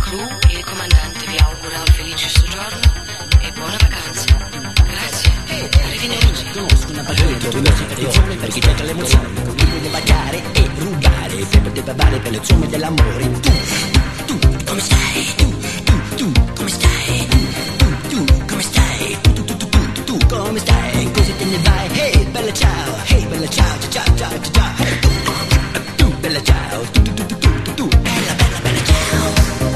crew, il comandante vi augura un felice soggiorno e buona vacanza. Grazie. Arrivederci. Conosco una pagina dove non si fa attenzione per chi cerca l'emozione. Qui vuole baciare e rubare per poter parlare per le somme dell'amore. Tu, come stai? Tu, come stai? Tu, come stai? Tu, come stai? Così te ne vai? Hey, bella ciao, ciao, ciao, hey, tu, bella ciao, tu, bella ciao.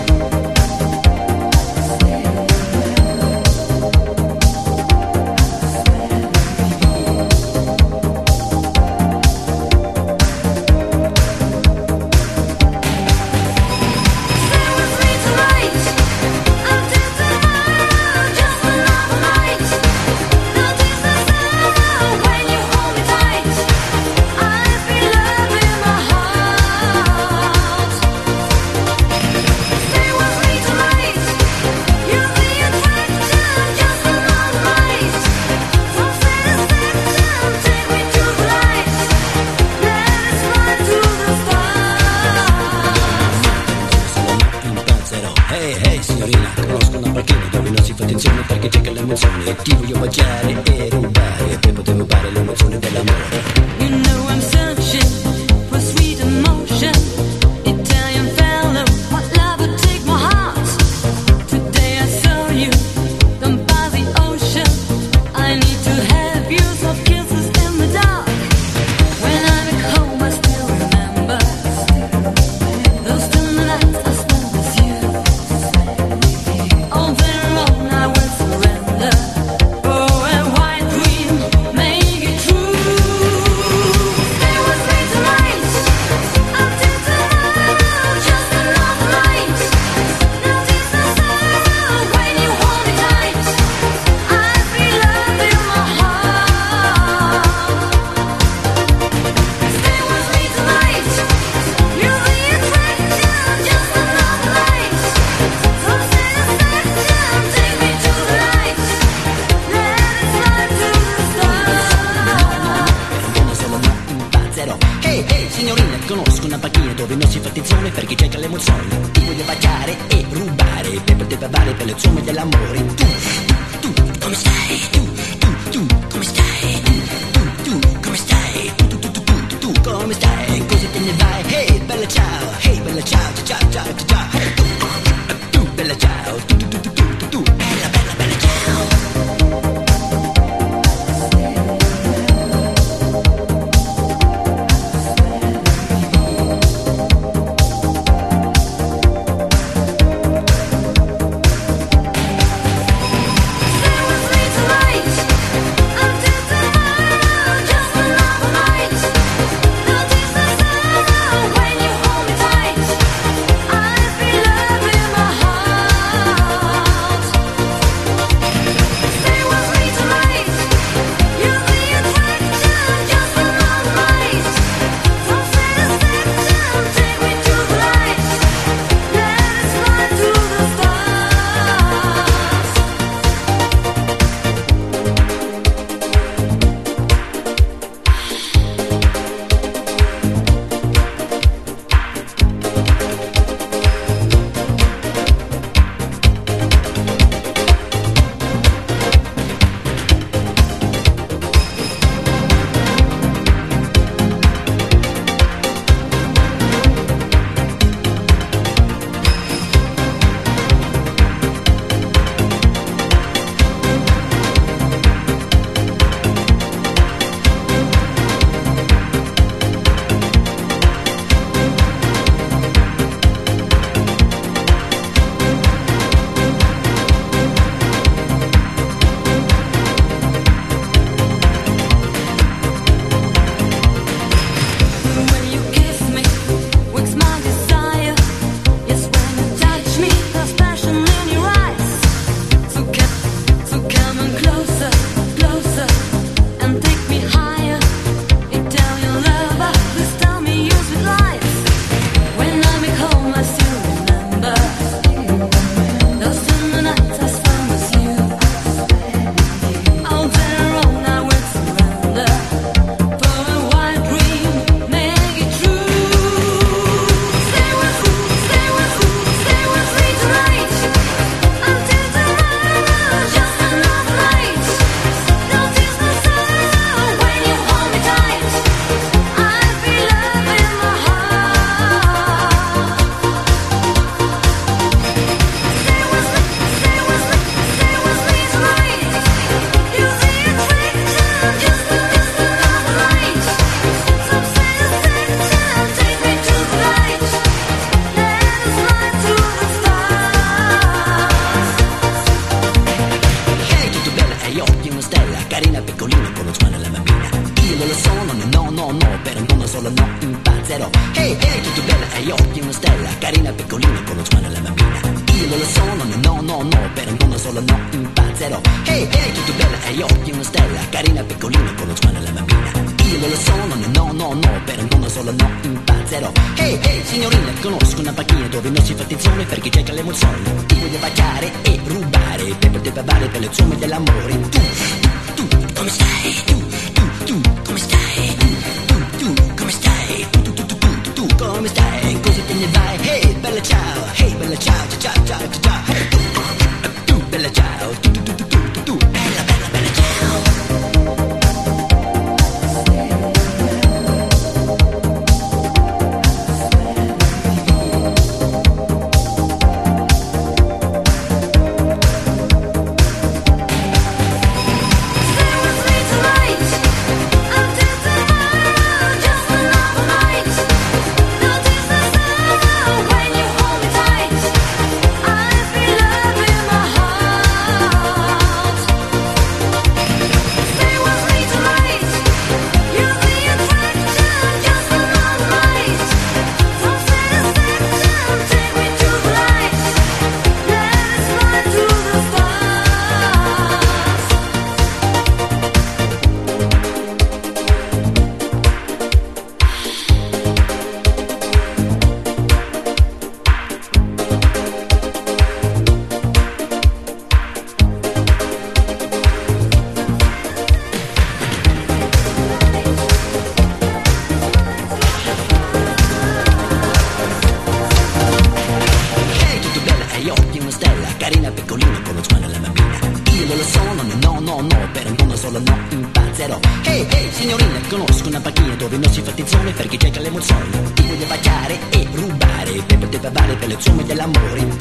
Perché c'è che l'emozione ti voglio baciare e rubare per poter rubare l'emozione dell'amore. You know I'm searching for sweet emotion. Italian fellow, what love would take my heart. Today I saw you down by the ocean. I need to have you soft kisses in the dark. When I'm at home I still remember those tender nights I spent with you. On their own I will surrender. Oh, a white dream, make it true. Stay with me tonight, until tomorrow, just another night. Notice the sorrow when you hold me tight. I feel love in my heart. Stay with me tonight, you're the attraction, just another night. From satisfaction, take me to the light. Let it fly to the stars. Sono un pazzerò. Hey, signorina, conosco una panchina dove non si fa attenzione per chi cerca l'emozione. Ti voglio baciare e rubare per poter parlare per le somme dell'amore. Tu, come stai? Tu, come stai? Tu, come stai? Tu, come stai? Così te ne vai? Hey, bella ciao, ciao, ciao, hey, tu, bella ciao, tu, bella ciao. Stay with me tonight, until tomorrow, just another night. Notice the sorrow when you hold me tight. I feel love impazzerò. Hey, hey, tutto bella, hai occhi una stella, carina piccolina con lo sguardo alla bambina. Io non lo sono, no, no, no, per un mondo solo no, impazzerò. Hey, hey, tutto bella, hai occhi una stella, carina piccolina con lo sguardo alla bambina. Io non lo sono, no, no, no, per un mondo solo no, impazzerò. Hey, hey, signorina, conosco una panchina dove non si fa attenzione per chi cerca l'emozione. Ti voglio baciare e rubare per poter bavare per le somme dell'amore. Tu, come stai? Tu, come stai? Tu, come stai? Tu, come stai? Cosa te ne vai? Hey, bella ciao, ciao, ciao, hey, tu, bella ciao, tu, bella ciao. Carina piccolina con lo sguardo alla bambina. Io non lo sono, no, no, no, per un mondo solo no, impazzerò. Hey, hey, signorina, conosco una panchina dove non si fa attenzione per chi cerca l'emozione. Ti voglio baciare e rubare per poter bavare per le somme dell'amore.